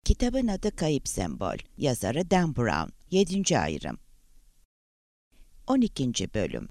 Kitabın adı Kayıp Sembol. Yazarı Dan Brown. 7. ayrım. 12. bölüm.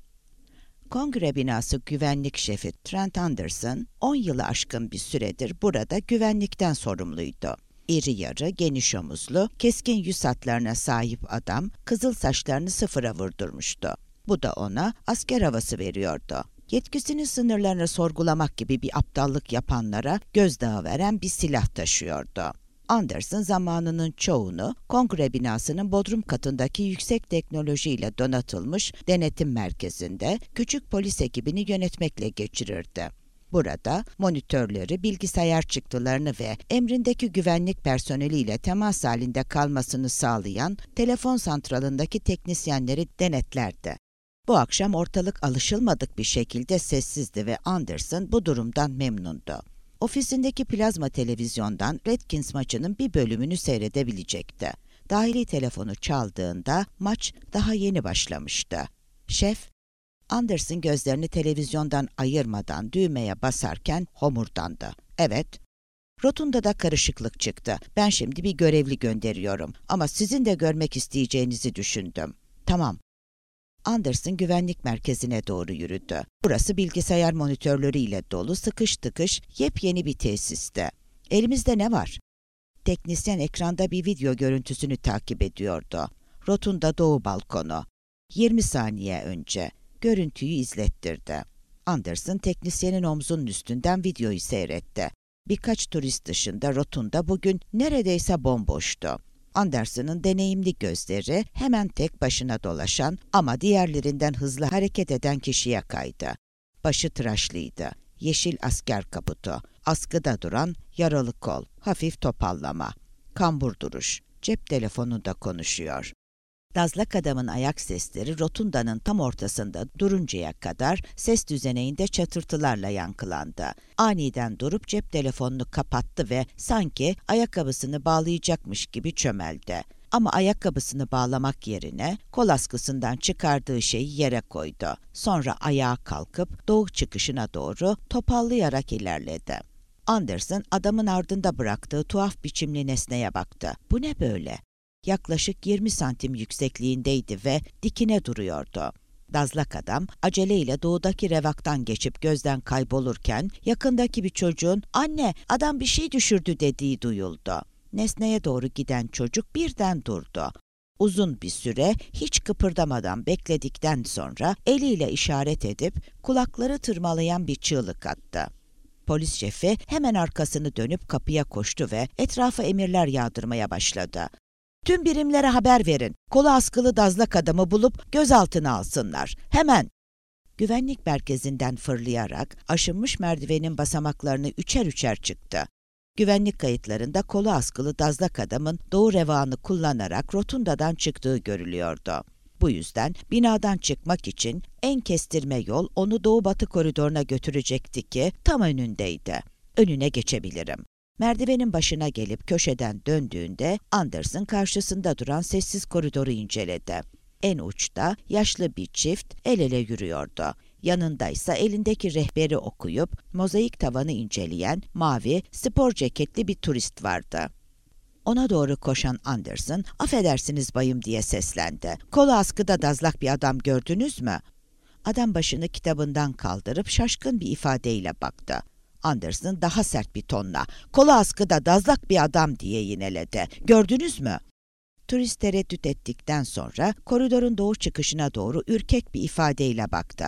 Kongre binası güvenlik şefi Trent Anderson, 10 yılı aşkın bir süredir burada güvenlikten sorumluydu. İri yarı, geniş omuzlu, keskin yüz hatlarına sahip adam, kızıl saçlarını sıfıra vurdurmuştu. Bu da ona asker havası veriyordu. Yetkisinin sınırlarını sorgulamak gibi bir aptallık yapanlara gözdağı veren bir silah taşıyordu. Anderson zamanının çoğunu kongre binasının bodrum katındaki yüksek teknolojiyle donatılmış denetim merkezinde küçük polis ekibini yönetmekle geçirirdi. Burada monitörleri, bilgisayar çıktılarını ve emrindeki güvenlik personeliyle temas halinde kalmasını sağlayan telefon santralındaki teknisyenleri denetlerdi. Bu akşam ortalık alışılmadık bir şekilde sessizdi ve Anderson bu durumdan memnundu. Ofisindeki plazma televizyondan Redskins maçının bir bölümünü seyredebilecekti. Dahili telefonu çaldığında maç daha yeni başlamıştı. "Şef," Anderson gözlerini televizyondan ayırmadan düğmeye basarken homurdandı. "Evet." "Rotunda'da karışıklık çıktı. Ben şimdi bir görevli gönderiyorum ama sizin de görmek isteyeceğinizi düşündüm." "Tamam." Anderson güvenlik merkezine doğru yürüdü. Burası bilgisayar monitörleriyle dolu, sıkış tıkış, yepyeni bir tesisti. "Elimizde ne var?" Teknisyen ekranda bir video görüntüsünü takip ediyordu. Rotunda doğu balkonu. 20 saniye önce. Görüntüyü izlettirdi. Anderson teknisyenin omzunun üstünden videoyu seyretti. Birkaç turist dışında rotunda bugün neredeyse bomboştu. Anderson'ın deneyimli gözleri hemen tek başına dolaşan ama diğerlerinden hızlı hareket eden kişiye kaydı. Başı tıraşlıydı. Yeşil asker kaputu, askıda duran yaralı kol, hafif topallama, kambur duruş, cep telefonunda konuşuyor. Dazlak adamın ayak sesleri rotundanın tam ortasında duruncaya kadar ses düzeneğinde çatırtılarla yankılandı. Aniden durup cep telefonunu kapattı ve sanki ayakkabısını bağlayacakmış gibi çömeldi. Ama ayakkabısını bağlamak yerine kol askısından çıkardığı şeyi yere koydu. Sonra ayağa kalkıp doğu çıkışına doğru topallayarak ilerledi. Anderson adamın ardında bıraktığı tuhaf biçimli nesneye baktı. Bu ne böyle? Yaklaşık 20 santim yüksekliğindeydi ve dikine duruyordu. Dazlak adam aceleyle doğudaki revaktan geçip gözden kaybolurken yakındaki bir çocuğun "Anne, adam bir şey düşürdü" dediği duyuldu. Nesneye doğru giden çocuk birden durdu. Uzun bir süre hiç kıpırdamadan bekledikten sonra eliyle işaret edip kulakları tırmalayan bir çığlık attı. Polis şefi hemen arkasını dönüp kapıya koştu ve etrafa emirler yağdırmaya başladı. "Tüm birimlere haber verin. Kolu askılı dazlak adamı bulup gözaltına alsınlar. Hemen!" Güvenlik merkezinden fırlayarak aşınmış merdivenin basamaklarını üçer üçer çıktı. Güvenlik kayıtlarında kolu askılı dazlak adamın doğu revağını kullanarak rotundadan çıktığı görülüyordu. Bu yüzden binadan çıkmak için en kestirme yol onu doğu-batı koridoruna götürecekti ki tam önündeydi. "Önüne geçebilirim." Merdivenin başına gelip köşeden döndüğünde Anderson karşısında duran sessiz koridoru inceledi. En uçta yaşlı bir çift el ele yürüyordu. Yanındaysa elindeki rehberi okuyup mozaik tavanı inceleyen mavi spor ceketli bir turist vardı. Ona doğru koşan Anderson, "Affedersiniz bayım" diye seslendi. "Kolu askıda dazlak bir adam gördünüz mü?" Adam başını kitabından kaldırıp şaşkın bir ifadeyle baktı. Anderson daha sert bir tonla "Kolu askıda dazlak bir adam" diye yineledi. "Gördünüz mü?" Turist tereddüt ettikten sonra koridorun doğu çıkışına doğru ürkek bir ifadeyle baktı.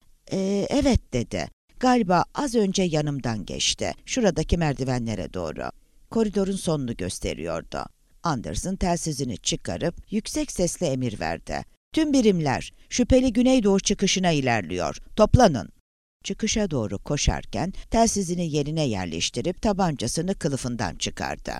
Evet" dedi. "Galiba az önce yanımdan geçti. Şuradaki merdivenlere doğru." Koridorun sonunu gösteriyordu. Anderson telsizini çıkarıp yüksek sesle emir verdi. "Tüm birimler, şüpheli güneydoğu çıkışına ilerliyor. Toplanın." Çıkışa doğru koşarken telsizini yerine yerleştirip tabancasını kılıfından çıkardı.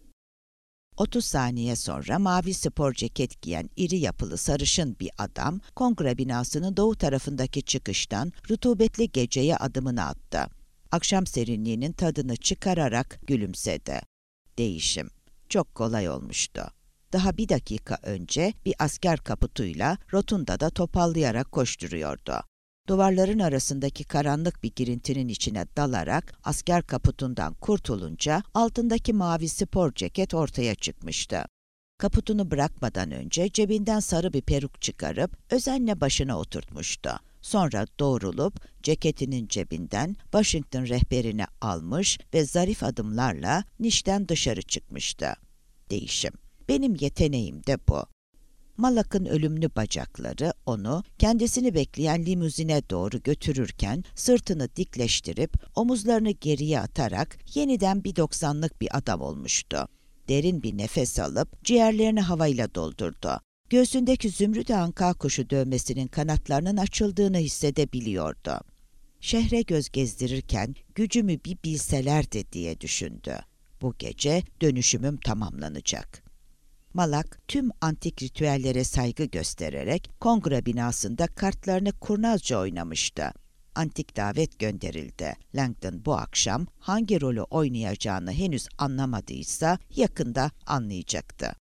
30 saniye sonra mavi spor ceket giyen iri yapılı sarışın bir adam kongre binasının doğu tarafındaki çıkıştan rutubetli geceye adımını attı. Akşam serinliğinin tadını çıkararak gülümsedi. Değişim çok kolay olmuştu. Daha bir dakika önce bir asker kaputuyla rotundada topallayarak koşturuyordu. Duvarların arasındaki karanlık bir girintinin içine dalarak asker kaputundan kurtulunca altındaki mavi spor ceket ortaya çıkmıştı. Kaputunu bırakmadan önce cebinden sarı bir peruk çıkarıp özenle başına oturtmuştu. Sonra doğrulup ceketinin cebinden Washington rehberini almış ve zarif adımlarla nişten dışarı çıkmıştı. Değişim. Benim yeteneğim de bu. Malak'ın ölümlü bacakları onu kendisini bekleyen limuzine doğru götürürken sırtını dikleştirip omuzlarını geriye atarak yeniden 1.90'lık bir adam olmuştu. Derin bir nefes alıp ciğerlerini havayla doldurdu. Göğsündeki zümrüt anka kuşu dövmesinin kanatlarının açıldığını hissedebiliyordu. Şehre göz gezdirirken gücümü bir bilselerdi diye düşündü. Bu gece dönüşümüm tamamlanacak. Malak tüm antik ritüellere saygı göstererek kongre binasında kartlarını kurnazca oynamıştı. Antik davet gönderildi. Langdon bu akşam hangi rolü oynayacağını henüz anlamadıysa yakında anlayacaktı.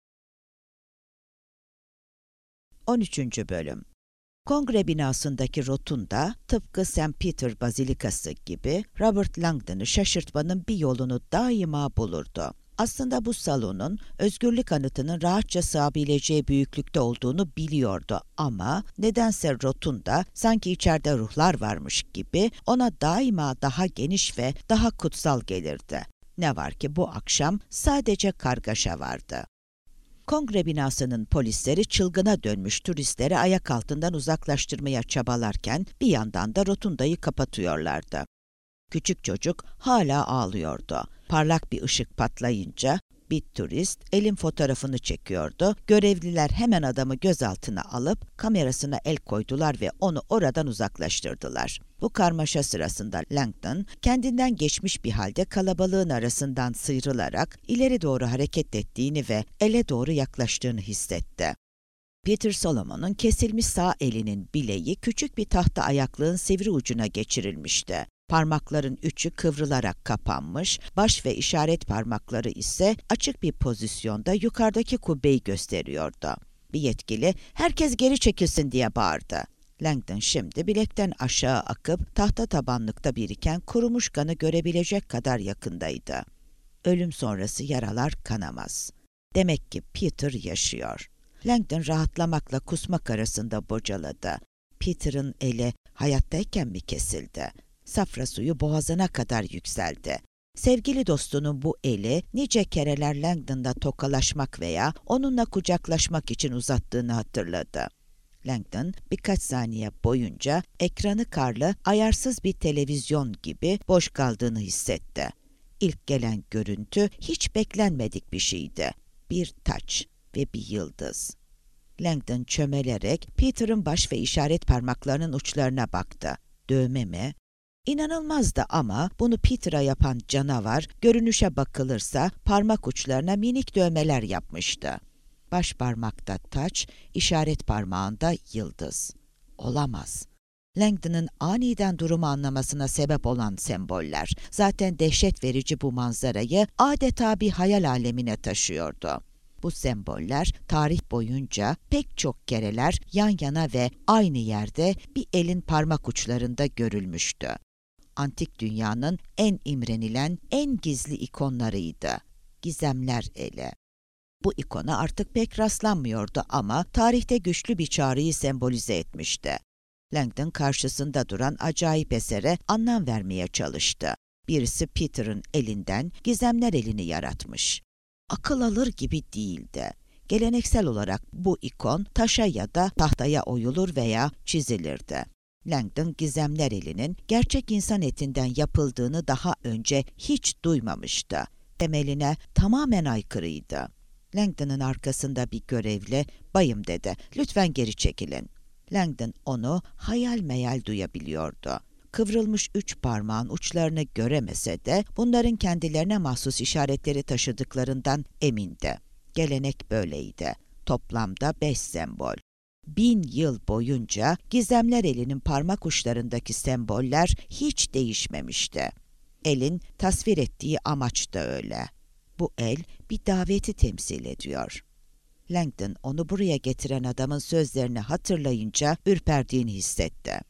13. Bölüm. Kongre binasındaki rotunda tıpkı St. Peter Bazilikası gibi Robert Langdon'ı şaşırtmanın bir yolunu daima bulurdu. Aslında bu salonun özgürlük anıtının rahatça sığabileceği büyüklükte olduğunu biliyordu ama nedense rotunda sanki içeride ruhlar varmış gibi ona daima daha geniş ve daha kutsal gelirdi. Ne var ki bu akşam sadece kargaşa vardı. Kongre binasının polisleri çılgına dönmüş turistleri ayak altından uzaklaştırmaya çabalarken bir yandan da rotundayı kapatıyorlardı. Küçük çocuk hala ağlıyordu. Parlak bir ışık patlayınca bir turist elin fotoğrafını çekiyordu. Görevliler hemen adamı gözaltına alıp kamerasına el koydular ve onu oradan uzaklaştırdılar. Bu karmaşa sırasında Langdon kendinden geçmiş bir halde kalabalığın arasından sıyrılarak ileri doğru hareket ettiğini ve ele doğru yaklaştığını hissetti. Peter Solomon'un kesilmiş sağ elinin bileği küçük bir tahta ayaklığın sivri ucuna geçirilmişti. Parmakların üçü kıvrılarak kapanmış, baş ve işaret parmakları ise açık bir pozisyonda yukarıdaki kubbeyi gösteriyordu. Bir yetkili, "Herkes geri çekilsin!" diye bağırdı. Langdon şimdi bilekten aşağı akıp tahta tabanlıkta biriken kurumuş kanı görebilecek kadar yakındaydı. Ölüm sonrası yaralar kanamaz. Demek ki Peter yaşıyor. Langdon rahatlamakla kusmak arasında bocaladı. Peter'ın eli hayattayken mi kesildi? Safra suyu boğazına kadar yükseldi. Sevgili dostunun bu eli nice kereler Langdon'da tokalaşmak veya onunla kucaklaşmak için uzattığını hatırladı. Langdon birkaç saniye boyunca ekranı karlı, ayarsız bir televizyon gibi boş kaldığını hissetti. İlk gelen görüntü hiç beklenmedik bir şeydi. Bir taç ve bir yıldız. Langdon çömelerek Peter'ın baş ve işaret parmaklarının uçlarına baktı. Dövme mi? İnanılmazdı ama bunu Peter'a yapan canavar görünüşe bakılırsa parmak uçlarına minik dövmeler yapmıştı. Baş parmakta taç, işaret parmağında yıldız. Olamaz. Langdon'ın aniden durumu anlamasına sebep olan semboller, zaten dehşet verici bu manzarayı adeta bir hayal alemine taşıyordu. Bu semboller tarih boyunca pek çok kereler yan yana ve aynı yerde bir elin parmak uçlarında görülmüştü. Antik dünyanın en imrenilen, en gizli ikonlarıydı. Gizemler eli. Bu ikona artık pek rastlanmıyordu ama tarihte güçlü bir çağrıyı sembolize etmişti. Langdon karşısında duran acayip esere anlam vermeye çalıştı. Birisi Peter'ın elinden gizemler elini yaratmış. Akıl alır gibi değildi. Geleneksel olarak bu ikon taşa ya da tahtaya oyulur veya çizilirdi. Langdon gizemler elinin gerçek insan etinden yapıldığını daha önce hiç duymamıştı. Temeline tamamen aykırıydı. Langdon'ın arkasında bir görevli, "Bayım," dedi, "lütfen geri çekilin." Langdon onu hayal meyal duyabiliyordu. Kıvrılmış 3 parmağın uçlarını göremese de bunların kendilerine mahsus işaretleri taşıdıklarından emindi. Gelenek böyleydi. Toplamda 5 sembol. 1000 yıl boyunca gizemler elinin parmak uçlarındaki semboller hiç değişmemişti. Elin tasvir ettiği amaç da öyle. Bu el bir daveti temsil ediyor. Langdon onu buraya getiren adamın sözlerini hatırlayınca ürperdiğini hissetti.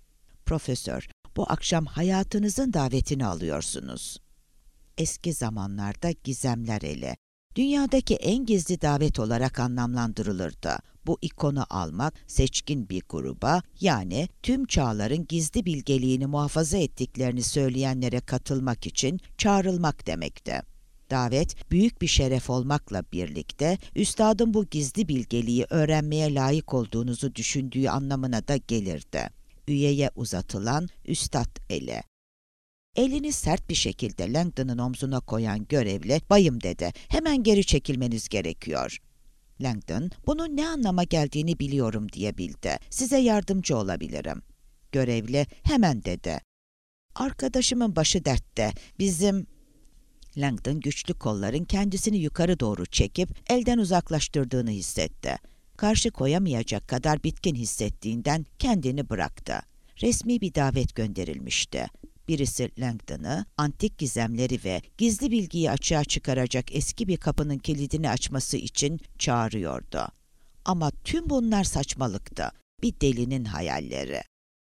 Profesör, bu akşam hayatınızın davetini alıyorsunuz. Eski zamanlarda gizemler ele, dünyadaki en gizli davet olarak anlamlandırılırdı. Bu ikonu almak, seçkin bir gruba, yani tüm çağların gizli bilgeliğini muhafaza ettiklerini söyleyenlere katılmak için çağrılmak demekti. Davet, büyük bir şeref olmakla birlikte, üstadın bu gizli bilgeliği öğrenmeye layık olduğunuzu düşündüğü anlamına da gelirdi. Üyeye uzatılan üstad eli. Elini sert bir şekilde Langdon'un omzuna koyan görevli, "Bayım," dedi, "hemen geri çekilmeniz gerekiyor." Langdon, "Bunun ne anlama geldiğini biliyorum," diye bildi. "Size yardımcı olabilirim." Görevli, "Hemen," dedi. "Arkadaşımın başı dertte, bizim..." Langdon güçlü kolların kendisini yukarı doğru çekip elden uzaklaştırdığını hissetti. Karşı koyamayacak kadar bitkin hissettiğinden kendini bıraktı. Resmi bir davet gönderilmişti. Birisi Langdon'ı, antik gizemleri ve gizli bilgiyi açığa çıkaracak eski bir kapının kilidini açması için çağırıyordu. Ama tüm bunlar saçmalıktı. Bir delinin hayalleri.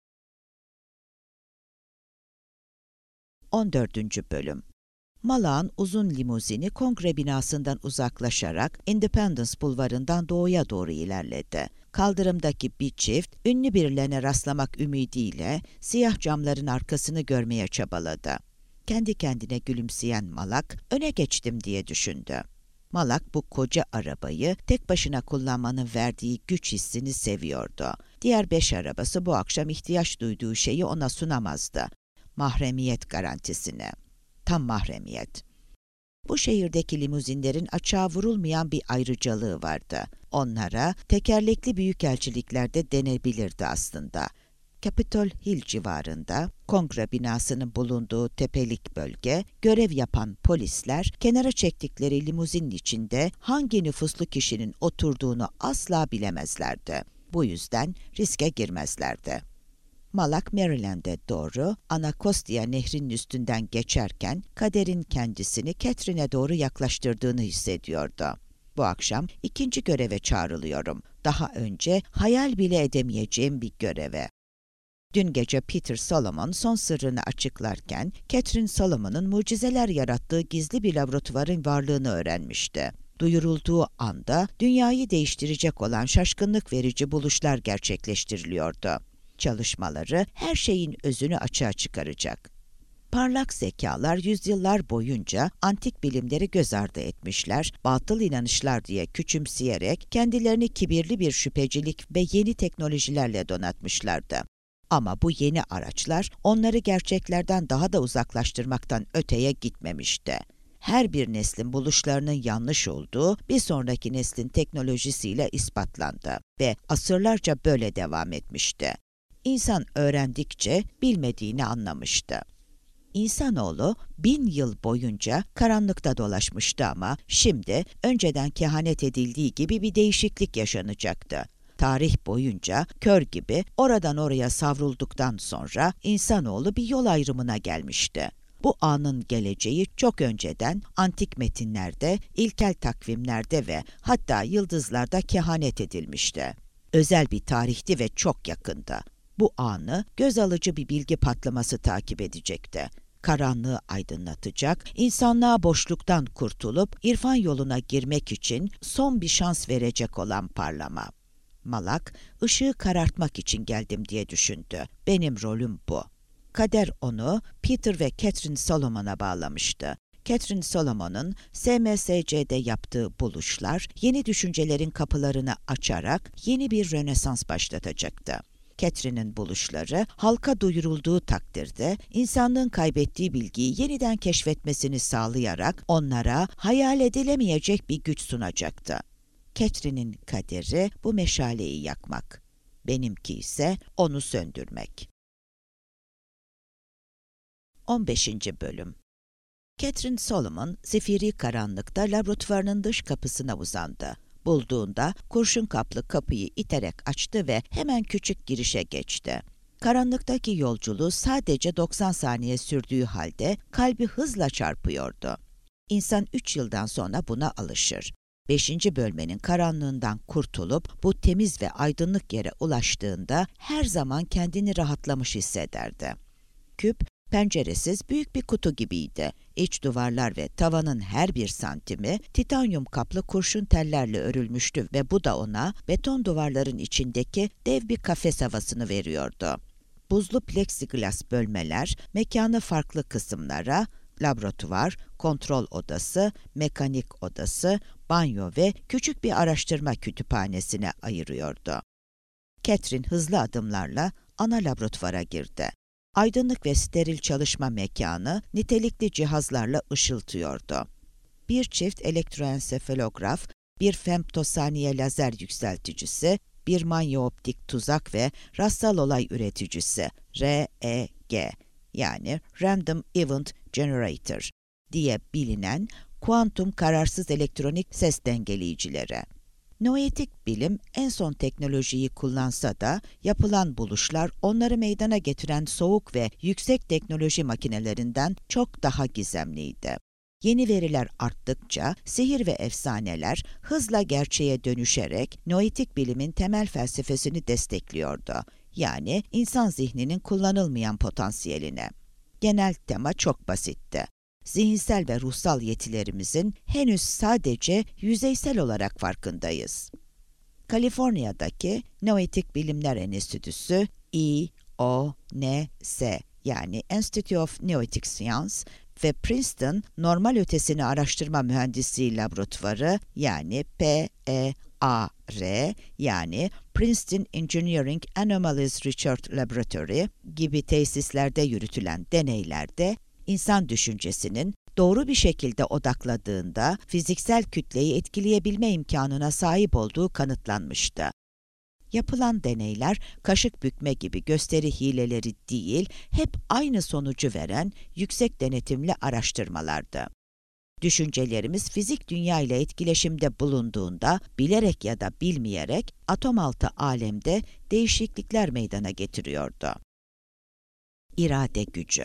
14. Bölüm. Malak'ın uzun limuzini kongre binasından uzaklaşarak Independence Bulvarı'ndan doğuya doğru ilerledi. Kaldırımdaki bir çift, ünlü birilerine rastlamak ümidiyle siyah camların arkasını görmeye çabaladı. Kendi kendine gülümseyen Malak, "Öne geçtim," diye düşündü. Malak bu koca arabayı tek başına kullanmanın verdiği güç hissini seviyordu. Diğer 5 arabası bu akşam ihtiyaç duyduğu şeyi ona sunamazdı. Mahremiyet garantisini. Tam mahremiyet. Bu şehirdeki limuzinlerin açığa vurulmayan bir ayrıcalığı vardı. Onlara tekerlekli büyükelçilikler de denebilirdi aslında. Capitol Hill civarında, kongre binasının bulunduğu tepelik bölge, görev yapan polisler, kenara çektikleri limuzinin içinde hangi nüfuslu kişinin oturduğunu asla bilemezlerdi. Bu yüzden riske girmezlerdi. Malak, Maryland'e doğru Anacostia Nehri'nin üstünden geçerken kaderin kendisini Catherine'e doğru yaklaştırdığını hissediyordu. Bu akşam ikinci göreve çağrılıyorum. Daha önce hayal bile edemeyeceğim bir göreve. Dün gece Peter Solomon son sırrını açıklarken Catherine Solomon'un mucizeler yarattığı gizli bir laboratuvarın varlığını öğrenmişti. Duyurulduğu anda dünyayı değiştirecek olan şaşkınlık verici buluşlar gerçekleştiriliyordu. Çalışmaları her şeyin özünü açığa çıkaracak. Parlak zekalar yüzyıllar boyunca antik bilimleri göz ardı etmişler, batıl inanışlar diye küçümseyerek kendilerini kibirli bir şüphecilik ve yeni teknolojilerle donatmışlardı. Ama bu yeni araçlar onları gerçeklerden daha da uzaklaştırmaktan öteye gitmemişti. Her bir neslin buluşlarının yanlış olduğu bir sonraki neslin teknolojisiyle ispatlandı ve asırlarca böyle devam etmişti. İnsan öğrendikçe bilmediğini anlamıştı. İnsanoğlu 1000 yıl boyunca karanlıkta dolaşmıştı ama şimdi önceden kehanet edildiği gibi bir değişiklik yaşanacaktı. Tarih boyunca kör gibi oradan oraya savrulduktan sonra insanoğlu bir yol ayrımına gelmişti. Bu anın geleceği çok önceden antik metinlerde, ilkel takvimlerde ve hatta yıldızlarda kehanet edilmişti. Özel bir tarihti ve çok yakındı. Bu anı göz alıcı bir bilgi patlaması takip edecekti. Karanlığı aydınlatacak, insanlığa boşluktan kurtulup irfan yoluna girmek için son bir şans verecek olan parlama. Malak, ışığı karartmak için geldim diye düşündü. Benim rolüm bu. Kader onu Peter ve Catherine Solomon'a bağlamıştı. Catherine Solomon'un SMSC'de yaptığı buluşlar yeni düşüncelerin kapılarını açarak yeni bir rönesans başlatacaktı. Catherine'in buluşları halka duyurulduğu takdirde insanlığın kaybettiği bilgiyi yeniden keşfetmesini sağlayarak onlara hayal edilemeyecek bir güç sunacaktı. Catherine'in kaderi bu meşaleyi yakmak. Benimki ise onu söndürmek. 15. Bölüm. Catherine Solomon, zifiri karanlıkta laboratuvarının dış kapısına uzandı. Bulduğunda kurşun kaplı kapıyı iterek açtı ve hemen küçük girişe geçti. Karanlıktaki yolculuğu sadece 90 saniye sürdüğü halde kalbi hızla çarpıyordu. İnsan 3 yıldan sonra buna alışır. Beşinci bölmenin karanlığından kurtulup bu temiz ve aydınlık yere ulaştığında her zaman kendini rahatlamış hissederdi. Küp, penceresiz büyük bir kutu gibiydi. İç duvarlar ve tavanın her bir santimi titanyum kaplı kurşun tellerle örülmüştü ve bu da ona beton duvarların içindeki dev bir kafes havasını veriyordu. Buzlu plexiglas bölmeler mekanı farklı kısımlara, laboratuvar, kontrol odası, mekanik odası, banyo ve küçük bir araştırma kütüphanesine ayırıyordu. Catherine hızlı adımlarla ana laboratuvara girdi. Aydınlık ve steril çalışma mekanı nitelikli cihazlarla ışıltıyordu. Bir çift elektroensefalograf, bir femtosaniye lazer yükselticisi, bir manyeoptik tuzak ve rastsal olay üreticisi REG yani Random Event Generator diye bilinen kuantum kararsız elektronik ses dengeleyicileri. Noetik bilim en son teknolojiyi kullansa da yapılan buluşlar onları meydana getiren soğuk ve yüksek teknoloji makinelerinden çok daha gizemliydi. Yeni veriler arttıkça sihir ve efsaneler hızla gerçeğe dönüşerek noetik bilimin temel felsefesini destekliyordu. Yani insan zihninin kullanılmayan potansiyeline. Genel tema çok basitti. Zihinsel ve ruhsal yetilerimizin henüz sadece yüzeysel olarak farkındayız. Kaliforniya'daki Noetik Bilimler Enstitüsü IONS yani Institute of Noetic Science ve Princeton Normal Ötesini Araştırma Mühendisliği Laboratuvarı yani PEAR yani Princeton Engineering Anomalies Research Laboratory gibi tesislerde yürütülen deneylerde insan düşüncesinin doğru bir şekilde odakladığında fiziksel kütleyi etkileyebilme imkanına sahip olduğu kanıtlanmıştı. Yapılan deneyler kaşık bükme gibi gösteri hileleri değil, hep aynı sonucu veren yüksek denetimli araştırmalardı. Düşüncelerimiz fizik dünya ile etkileşimde bulunduğunda bilerek ya da bilmeyerek atom altı alemde değişiklikler meydana getiriyordu. İrade gücü.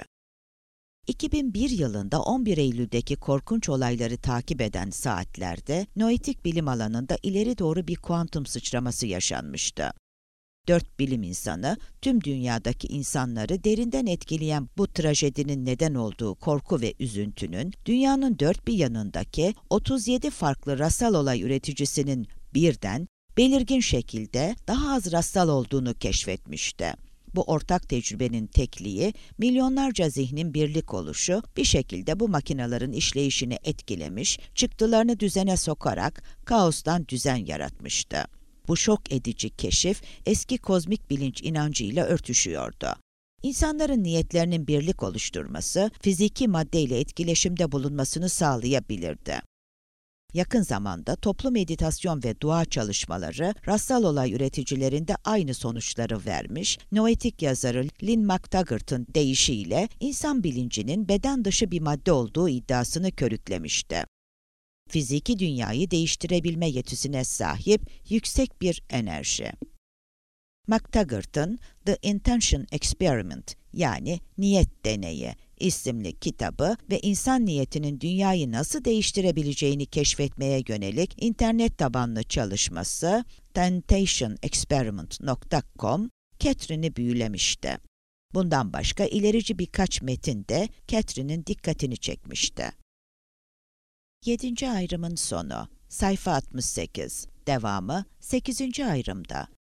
2001 yılında 11 Eylül'deki korkunç olayları takip eden saatlerde noetik bilim alanında ileri doğru bir kuantum sıçraması yaşanmıştı. 4 bilim insanı tüm dünyadaki insanları derinden etkileyen bu trajedinin neden olduğu korku ve üzüntünün dünyanın dört bir yanındaki 37 farklı rastsal olay üreticisinin birden belirgin şekilde daha az rastsal olduğunu keşfetmişti. Bu ortak tecrübenin tekliği, milyonlarca zihnin birlik oluşu bir şekilde bu makinelerin işleyişini etkilemiş, çıktılarını düzene sokarak kaostan düzen yaratmıştı. Bu şok edici keşif eski kozmik bilinç inancıyla örtüşüyordu. İnsanların niyetlerinin birlik oluşturması, fiziki maddeyle etkileşimde bulunmasını sağlayabilirdi. Yakın zamanda toplu meditasyon ve dua çalışmaları rastsal olay üreticilerinde aynı sonuçları vermiş, noetik yazarı Lynn McTaggart'ın deyişiyle insan bilincinin beden dışı bir madde olduğu iddiasını körüklemişti. Fiziki dünyayı değiştirebilme yetisine sahip yüksek bir enerji. McTaggart'ın The Intention Experiment yani Niyet Deneyi isimli kitabı ve insan niyetinin dünyayı nasıl değiştirebileceğini keşfetmeye yönelik internet tabanlı çalışması tentationexperiment.com Catherine'i büyülemişti. Bundan başka ilerici birkaç metin de Catherine'in dikkatini çekmişti. 7. ayrımın sonu, sayfa 68, devamı 8. ayrımda.